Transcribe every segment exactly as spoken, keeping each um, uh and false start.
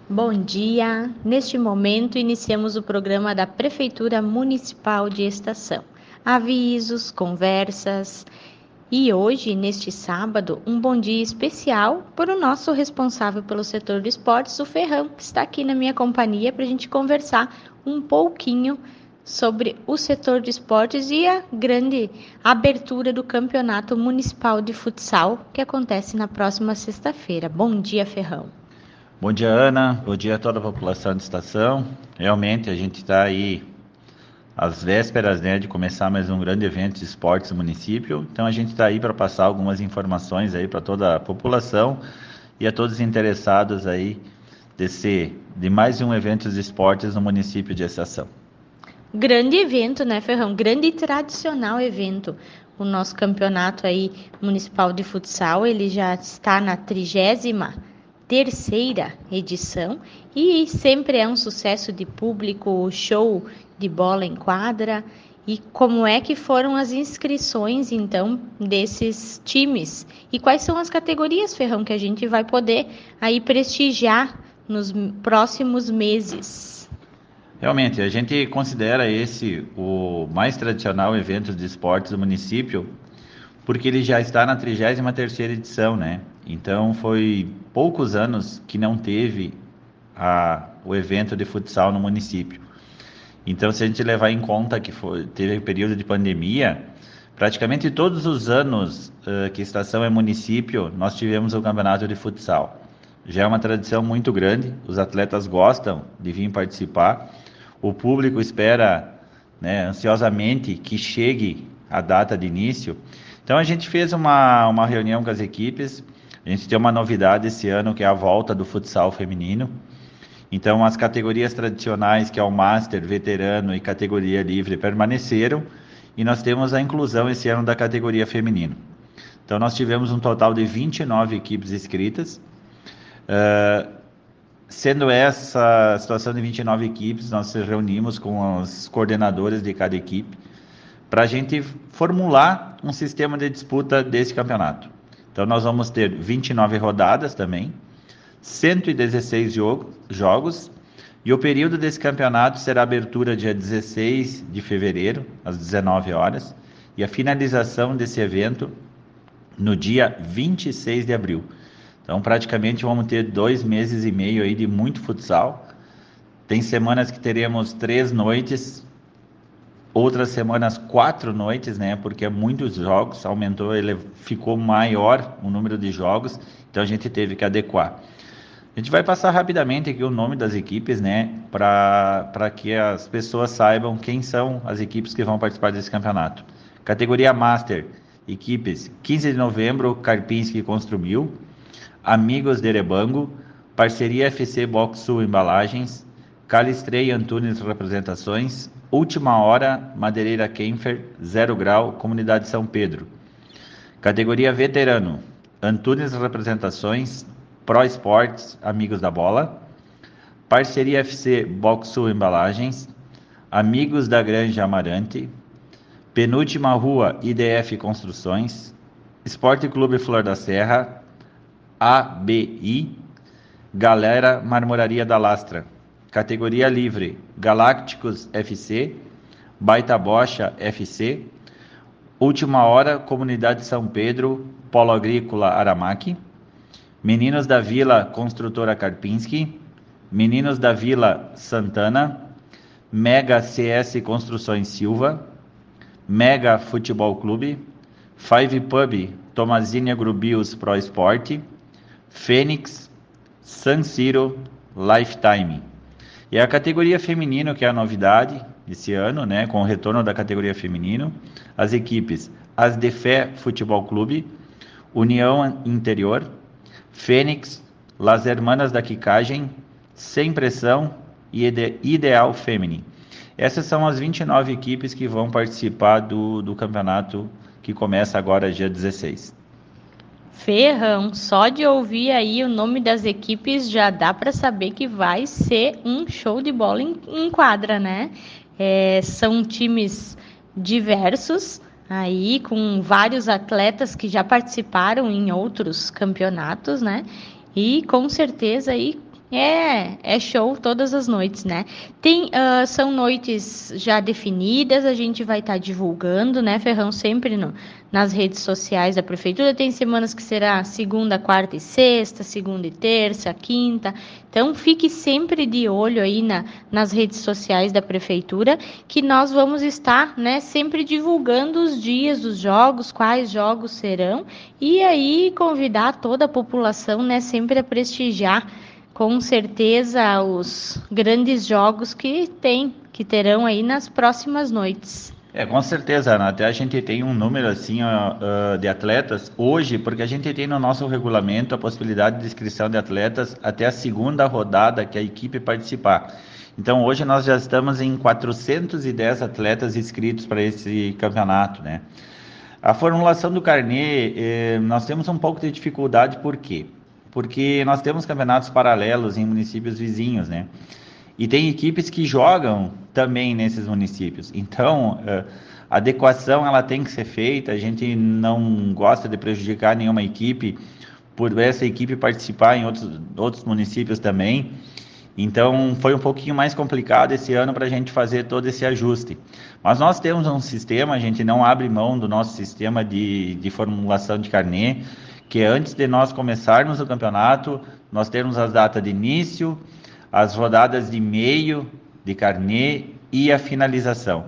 Bom dia! Neste momento, iniciamos o programa da Prefeitura Municipal de Estação. Avisos, conversas e hoje, neste sábado, um bom dia especial para o nosso responsável pelo setor de esportes, o Ferrão, que está aqui na minha companhia para a gente conversar um pouquinho sobre o setor de esportes e a grande abertura do Campeonato Municipal de Futsal, que acontece na próxima sexta-feira. Bom dia, Ferrão! Bom dia, Ana. Bom dia a toda a população de Estação. Realmente, a gente está aí às vésperas, né, de começar mais um grande evento de esportes no município. Então, a gente está aí para passar algumas informações aí para toda a população e a todos os interessados aí desse, de mais um evento de esportes no município de Estação. Grande evento, né, Ferrão? Grande e tradicional evento. O nosso campeonato aí municipal de futsal, ele já está na trigésima terceira edição e sempre é um sucesso de público, show de bola em quadra. E como é que foram as inscrições, então, desses times? E quais são as categorias, Ferrão, que a gente vai poder aí prestigiar nos próximos meses? Realmente, a gente considera esse o mais tradicional evento de esportes do município, porque ele já está na trigésima terceira edição, né? Então, foi poucos anos que não teve a, o evento de futsal no município. Então, se a gente levar em conta que foi, teve um período de pandemia, praticamente todos os anos uh, que Estação é município, nós tivemos o campeonato de futsal. Já é uma tradição muito grande, os atletas gostam de vir participar, o público espera, né, ansiosamente que chegue a data de início. Então, a gente fez uma, uma reunião com as equipes. A gente tem uma novidade esse ano, que é a volta do futsal feminino. Então, as categorias tradicionais, que é o Master, Veterano e categoria livre, permaneceram. E nós temos a inclusão esse ano da categoria feminino. Então, nós tivemos um total de vinte e nove equipes inscritas. Uh, sendo essa situação de vinte e nove equipes, nós nos reunimos com os coordenadores de cada equipe para a gente formular um sistema de disputa desse campeonato. Então, nós vamos ter vinte e nove rodadas também, cento e dezesseis jogo, jogos, e o período desse campeonato será a abertura dia dezesseis de fevereiro, às dezenove horas, e a finalização desse evento no dia vinte e seis de abril. Então, praticamente, vamos ter dois meses e meio aí de muito futsal. Tem semanas que teremos três noites, outras semanas quatro noites, né? Porque é muitos jogos, aumentou, ele ficou maior o número de jogos, então a gente teve que adequar. A gente vai passar rapidamente aqui o nome das equipes, né? Para que as pessoas saibam quem são as equipes que vão participar desse campeonato. Categoria Master, equipes quinze de novembro, Karpinski Construmil, Amigos de Erebango, Parceria F C Box Sul Embalagens, Calistrei Antunes Representações, Última Hora, Madeireira Kempfer, Zero Grau, Comunidade São Pedro. Categoria Veterano, Antunes Representações, Pro Esportes, Amigos da Bola. Parceria F C Box Sul Embalagens, Amigos da Granja Amarante. Penúltima Rua, I D F Construções. Esporte Clube Flor da Serra, A B I. Galera Marmoraria da Lastra. Categoria Livre, Galácticos F C, Baita Bocha F C, Última Hora, Comunidade São Pedro, Polo Agrícola Aramac, Meninos da Vila, Construtora Karpinski, Meninos da Vila Santana, Mega C S Construções Silva, Mega Futebol Clube, Five Pub, Tomazini Agrobios Pro Esporte, Fênix, San Siro, Lifetime. E a categoria feminino, que é a novidade desse ano, né, com o retorno da categoria feminino, as equipes As de Fé Futebol Clube, União Interior, Fênix, Las Hermanas da Quicagem, Sem Pressão e Ideal Feminine. Essas são as vinte e nove equipes que vão participar do, do campeonato que começa agora dia dezesseis. Ferrão, só de ouvir aí o nome das equipes já dá para saber que vai ser um show de bola em, em quadra, né? É, são times diversos, aí com vários atletas que já participaram em outros campeonatos, né? E com certeza aí É, é show todas as noites, né? Tem, ah, são noites já definidas, a gente vai estar divulgando, né, Ferrão, sempre no, nas redes sociais da prefeitura. Tem semanas que será segunda, quarta e sexta, segunda e terça, quinta. Então, fique sempre de olho aí na, nas redes sociais da prefeitura, que nós vamos estar, né, sempre divulgando os dias dos jogos, quais jogos serão, e aí convidar toda a população, né, sempre a prestigiar com certeza os grandes jogos que tem, que terão aí nas próximas noites. É, com certeza, Ana. Até a gente tem um número assim ó, uh, de atletas hoje, porque a gente tem no nosso regulamento a possibilidade de inscrição de atletas até a segunda rodada que a equipe participar. Então hoje nós já estamos em quatrocentos e dez atletas inscritos para esse campeonato, né? A formulação do carnê, eh, nós temos um pouco de dificuldade, por quê? Porque nós temos campeonatos paralelos em municípios vizinhos, né? E tem equipes que jogam também nesses municípios. Então, a adequação ela tem que ser feita. A gente não gosta de prejudicar nenhuma equipe por essa equipe participar em outros, outros municípios também. Então, foi um pouquinho mais complicado esse ano para a gente fazer todo esse ajuste. Mas nós temos um sistema, a gente não abre mão do nosso sistema de, de formulação de carnê, que é antes de nós começarmos o campeonato, nós temos as datas de início, as rodadas de meio de carnê e a finalização.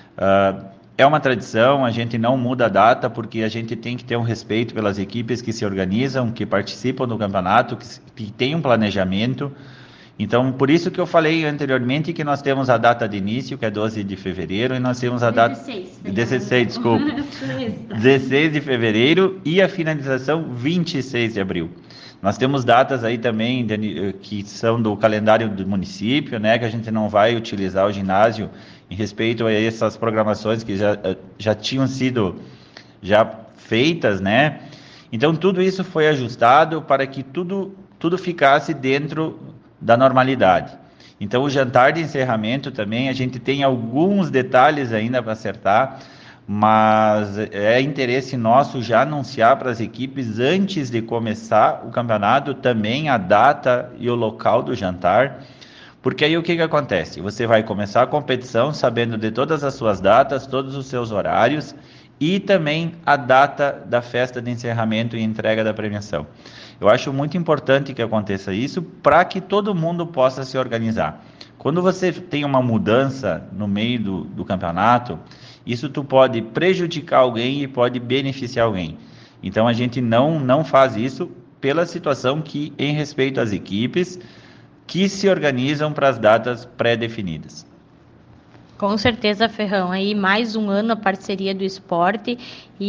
Uh, é uma tradição, a gente não muda a data, porque a gente tem que ter um respeito pelas equipes que se organizam, que participam do campeonato, que, que tem um planejamento. Então, por isso que eu falei anteriormente que nós temos a data de início, que é doze de fevereiro, e nós temos a data... dezesseis, dezesseis, desculpa. dezesseis de fevereiro e a finalização vinte e seis de abril. Nós temos datas aí também de, que são do calendário do município, né, que a gente não vai utilizar o ginásio em respeito a essas programações que já, já tinham sido já feitas, né? Então, tudo isso foi ajustado para que tudo, tudo ficasse dentro da normalidade. Então, o jantar de encerramento também, a gente tem alguns detalhes ainda para acertar, mas é interesse nosso já anunciar para as equipes antes de começar o campeonato também a data e o local do jantar, porque aí o que que acontece? Você vai começar a competição sabendo de todas as suas datas, todos os seus horários e também a data da festa de encerramento e entrega da premiação. Eu acho muito importante que aconteça isso para que todo mundo possa se organizar. Quando você tem uma mudança no meio do, do campeonato, isso tu pode prejudicar alguém e pode beneficiar alguém. Então a gente não, não faz isso pela situação que, em respeito às equipes que se organizam para as datas pré-definidas. Com certeza, Ferrão, aí mais um ano a parceria do esporte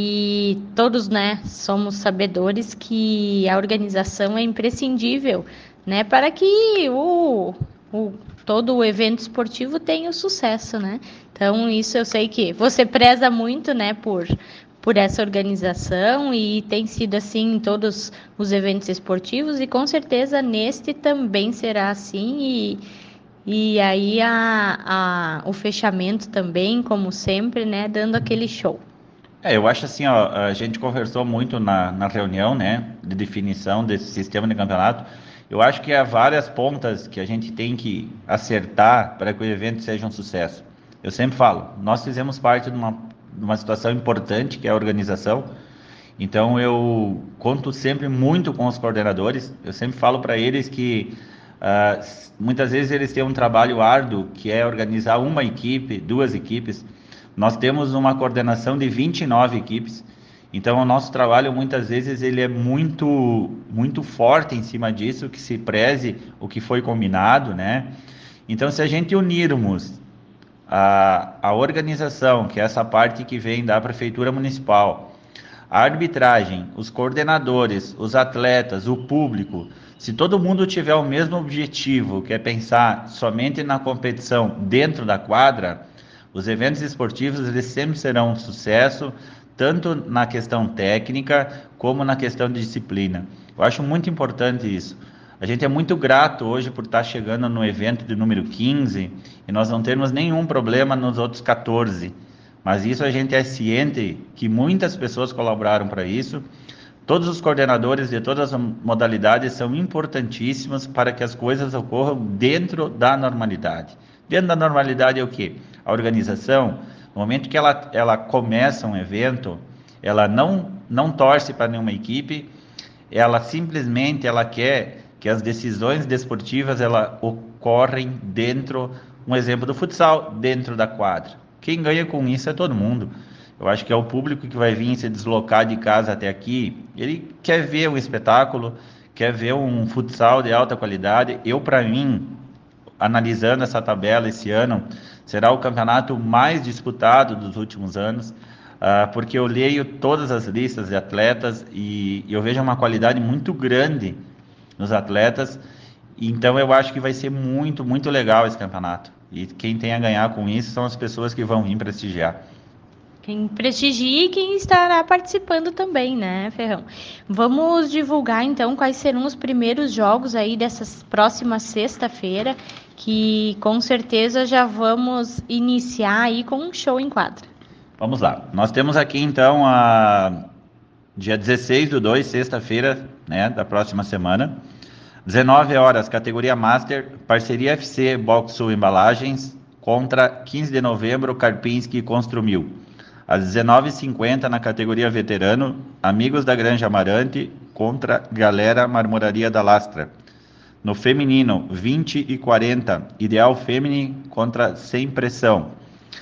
e todos, né, somos sabedores que a organização é imprescindível, né, para que o, o, todo o evento esportivo tenha o sucesso, né? Então, isso eu sei que você preza muito, né, por, por essa organização e tem sido assim em todos os eventos esportivos e com certeza neste também será assim e E aí a, a, o fechamento também, como sempre, né, dando aquele show. É, eu acho assim, ó, a gente conversou muito na, na reunião, né, de definição desse sistema de campeonato. Eu acho que há várias pontas que a gente tem que acertar para que o evento seja um sucesso. Eu sempre falo, nós fizemos parte de uma, de uma situação importante, que é a organização. Então eu conto sempre muito com os coordenadores. Eu sempre falo para eles que Uh, muitas vezes eles têm um trabalho árduo, que é organizar uma equipe, duas equipes. Nós temos uma coordenação de vinte e nove equipes, então o nosso trabalho muitas vezes ele é muito, muito forte em cima disso, que se preze o que foi combinado, né? Então se a gente unirmos a, a organização, que é essa parte que vem da Prefeitura Municipal, a arbitragem, os coordenadores, os atletas, o público, se todo mundo tiver o mesmo objetivo, que é pensar somente na competição dentro da quadra, os eventos esportivos eles sempre serão um sucesso, tanto na questão técnica como na questão de disciplina. Eu acho muito importante isso. A gente é muito grato hoje por estar chegando no evento de número quinze e nós não termos nenhum problema nos outros quatorze. Mas isso a gente é ciente que muitas pessoas colaboraram para isso. todos os coordenadores de todas as modalidades são importantíssimos para que as coisas ocorram dentro da normalidade. Dentro da normalidade é o quê? A organização, no momento que ela, ela começa um evento, ela não, não torce para nenhuma equipe, ela simplesmente ela quer que as decisões desportivas ela ocorrem dentro, um exemplo do futsal, dentro da quadra. Quem ganha com isso é todo mundo. Eu acho que é o público que vai vir se deslocar de casa até aqui, ele quer ver um espetáculo, quer ver um futsal de alta qualidade. Eu, para mim, analisando essa tabela esse ano, será o campeonato mais disputado dos últimos anos, uh, porque eu leio todas as listas de atletas e eu vejo uma qualidade muito grande nos atletas, então eu acho que vai ser muito, muito legal esse campeonato. E quem tem a ganhar com isso são as pessoas que vão vir prestigiar. Quem prestigia e quem estará participando também, né, Ferrão? Vamos divulgar, então, quais serão os primeiros jogos aí dessa próxima sexta-feira, que com certeza já vamos iniciar aí com um show em quadra. Vamos lá. Nós temos aqui, então, a dia dezesseis do dois, sexta-feira, né, da próxima semana. dezenove horas, categoria Master, parceria F C Box Sul Embalagens, contra quinze de novembro, Karpinski Construmil. Às dezenove e cinquenta, na categoria Veterano, Amigos da Granja Amarante, contra Galera Marmoraria da Lastra. No feminino, vinte e quarenta, Ideal Femini contra Sem Pressão.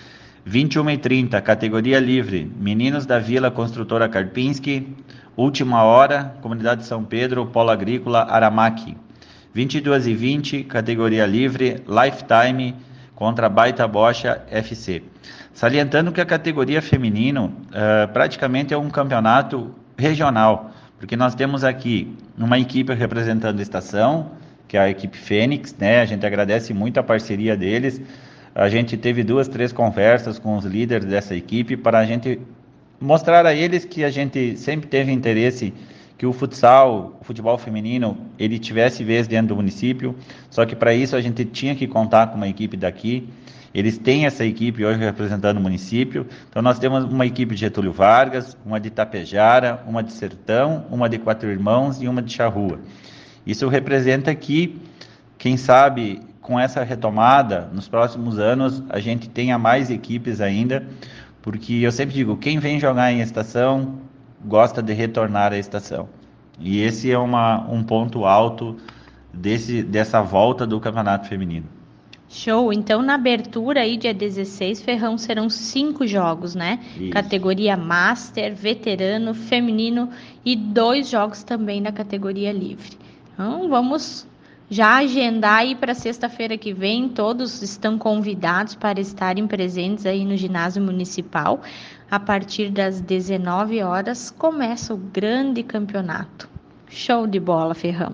vinte e uma e trinta, categoria livre, Meninos da Vila Construtora Karpinski. Última hora, Comunidade São Pedro, Polo Agrícola Aramaki. vinte e duas e vinte, categoria livre, Lifetime contra Baita Bocha F C. Salientando que a categoria feminino uh, praticamente é um campeonato regional, porque nós temos aqui uma equipe representando a estação, que é a equipe Fênix, né? A gente agradece muito a parceria deles. A gente teve duas, três conversas com os líderes dessa equipe para a gente mostrar a eles que a gente sempre teve interesse que o futsal, o futebol feminino, ele tivesse vez dentro do município, só que para isso a gente tinha que contar com uma equipe daqui. Eles têm essa equipe hoje representando o município, então nós temos uma equipe de Getúlio Vargas, uma de Itapejara, uma de Sertão, uma de Quatro Irmãos e uma de Charrua. Isso representa que, quem sabe, com essa retomada, nos próximos anos, a gente tenha mais equipes ainda, porque eu sempre digo, quem vem jogar em estação, gosta de retornar à estação. E esse é uma, um ponto alto desse, dessa volta do campeonato feminino. Show! Então, na abertura aí, dia dezesseis, Ferrão, serão cinco jogos, né? Isso. Categoria Master, Veterano, Feminino e dois jogos também na categoria Livre. Então, vamos já agendar aí para sexta-feira que vem. Todos estão convidados para estarem presentes aí no ginásio municipal. A partir das dezenove horas, começa o grande campeonato. Show de bola, Ferrão!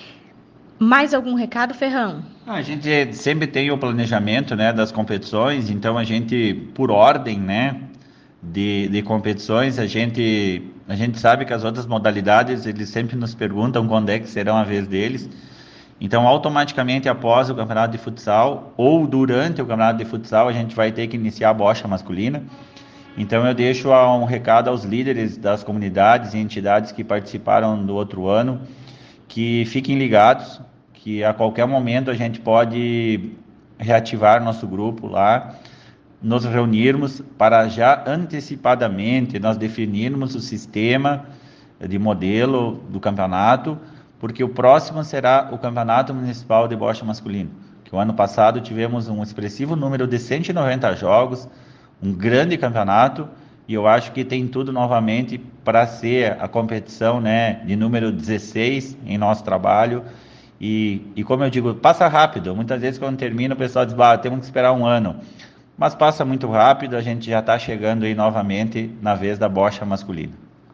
Mais algum recado, Ferrão? A gente sempre tem o planejamento, né, das competições, então a gente, por ordem, né, de, de competições, a gente, a gente sabe que as outras modalidades, eles sempre nos perguntam quando é que serão a vez deles. Então, automaticamente, após o campeonato de futsal, ou durante o campeonato de futsal, a gente vai ter que iniciar a bocha masculina. Então, eu deixo um recado aos líderes das comunidades e entidades que participaram do outro ano, que fiquem ligados, que a qualquer momento a gente pode reativar nosso grupo lá, nos reunirmos para já antecipadamente nós definirmos o sistema de modelo do campeonato, porque o próximo será o Campeonato Municipal de Bocha Masculino, que o ano passado tivemos um expressivo número de cento e noventa jogos, um grande campeonato, e eu acho que tem tudo novamente para ser a competição, né, de número dezesseis em nosso trabalho. E, e como eu digo, passa rápido. Muitas vezes quando termina o pessoal diz, bah, temos que esperar um ano. Mas passa muito rápido, a gente já está chegando aí novamente na vez da bocha masculina.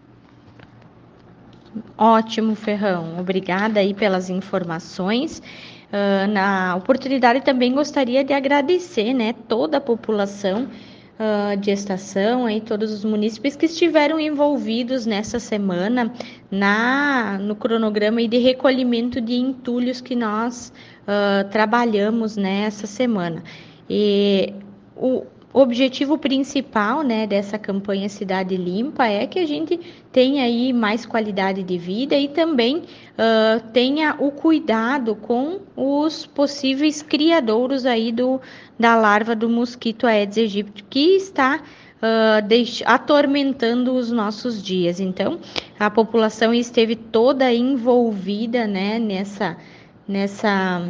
Ótimo, Ferrão. Obrigada aí pelas informações. Uh, na oportunidade também gostaria de agradecer, né, toda a população Uh, de estação, aí, todos os munícipes que estiveram envolvidos nessa semana na, no cronograma de recolhimento de entulhos que nós uh, trabalhamos nessa semana. E o, o objetivo principal, né, dessa campanha Cidade Limpa é que a gente tenha aí mais qualidade de vida e também uh, tenha o cuidado com os possíveis criadouros aí do, da larva do mosquito Aedes aegypti, que está uh, deix- atormentando os nossos dias. Então, a população esteve toda envolvida, né, nessa, nessa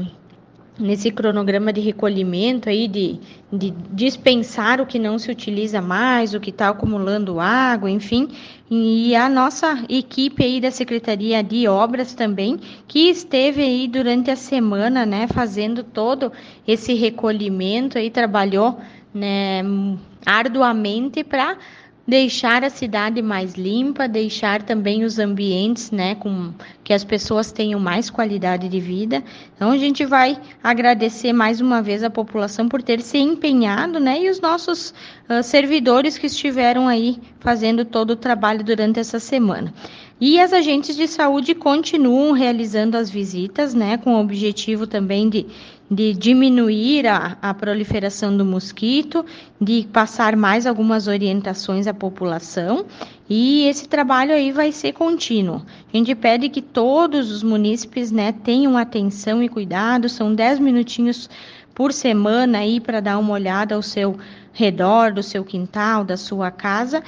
nesse cronograma de recolhimento aí, de, de dispensar o que não se utiliza mais, o que está acumulando água, enfim, e a nossa equipe aí da Secretaria de Obras também, que esteve aí durante a semana, né, fazendo todo esse recolhimento aí, trabalhou, né, arduamente para deixar a cidade mais limpa, deixar também os ambientes, né, com que as pessoas tenham mais qualidade de vida. Então a gente vai agradecer mais uma vez a população por ter se empenhado, né, e os nossos uh, servidores que estiveram aí fazendo todo o trabalho durante essa semana. E as agentes de saúde continuam realizando as visitas, né, com o objetivo também de de diminuir a, a proliferação do mosquito, de passar mais algumas orientações à população, e esse trabalho aí vai ser contínuo. A gente pede que todos os munícipes, né, tenham atenção e cuidado, são dez minutinhos por semana aí para dar uma olhada ao seu redor, do seu quintal, da sua casa,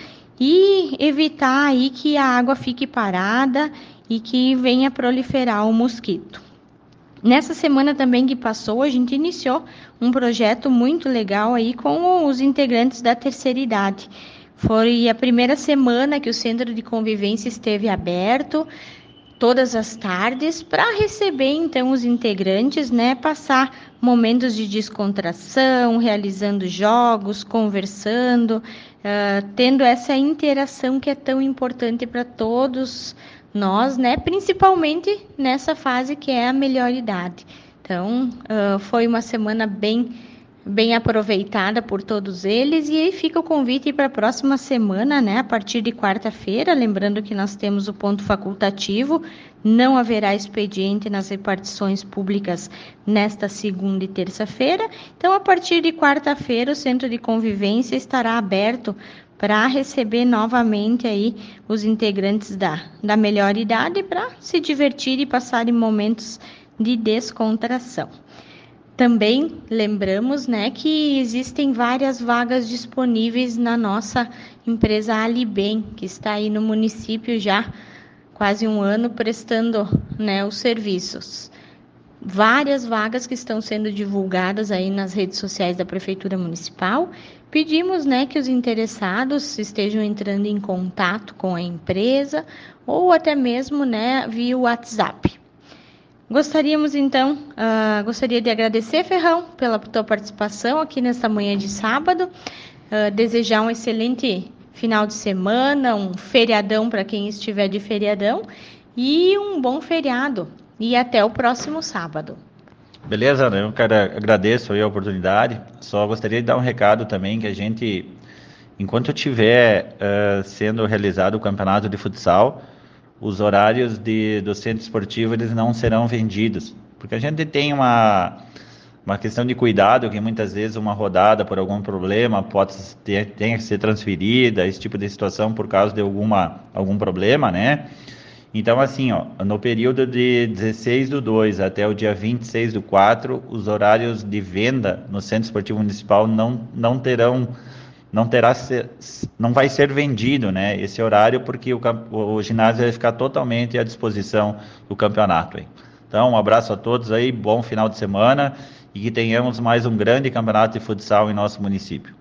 e evitar aí que a água fique parada e que venha proliferar o mosquito. Nessa semana também que passou, a gente iniciou um projeto muito legal aí com os integrantes da terceira idade. Foi a primeira semana que o Centro de Convivência esteve aberto, todas as tardes, para receber então os integrantes, né, passar momentos de descontração, realizando jogos, conversando, uh, tendo essa interação que é tão importante para todos nós, né, principalmente nessa fase que é a melhor idade. Então, uh, foi uma semana bem, bem aproveitada por todos eles, e aí fica o convite para a próxima semana, né, a partir de quarta-feira, lembrando que nós temos o ponto facultativo, não haverá expediente nas repartições públicas nesta segunda e terça-feira, então a partir de quarta-feira o Centro de Convivência estará aberto para receber novamente aí os integrantes da, da melhor idade para se divertir e passarem momentos de descontração. Também lembramos, né, que existem várias vagas disponíveis na nossa empresa Alibem, que está aí no município já quase um ano prestando, né, os serviços. Várias vagas que estão sendo divulgadas aí nas redes sociais da Prefeitura Municipal. Pedimos, né, que os interessados estejam entrando em contato com a empresa ou até mesmo, né, via WhatsApp. Gostaríamos então, uh, gostaria de agradecer, Ferrão, pela tua participação aqui nesta manhã de sábado, uh, desejar um excelente final de semana, um feriadão para quem estiver de feriadão e um bom feriado. E até o próximo sábado. Beleza, né? Eu quero, agradeço aí a oportunidade. Só gostaria de dar um recado também, que a gente, enquanto estiver uh, sendo realizado o campeonato de futsal, os horários de, do centro esportivo eles não serão vendidos. Porque a gente tem uma, uma questão de cuidado, que muitas vezes uma rodada por algum problema pode ter, tenha que ser transferida, esse tipo de situação por causa de alguma, algum problema, né? Então, assim, ó, no período de dezesseis do dois até o dia vinte e seis do quatro, os horários de venda no Centro Esportivo Municipal não, não terão, não terá, ser, não vai ser vendido, né, esse horário, porque o, o ginásio vai ficar totalmente à disposição do campeonato aí. Então, um abraço a todos aí, bom final de semana e que tenhamos mais um grande campeonato de futsal em nosso município.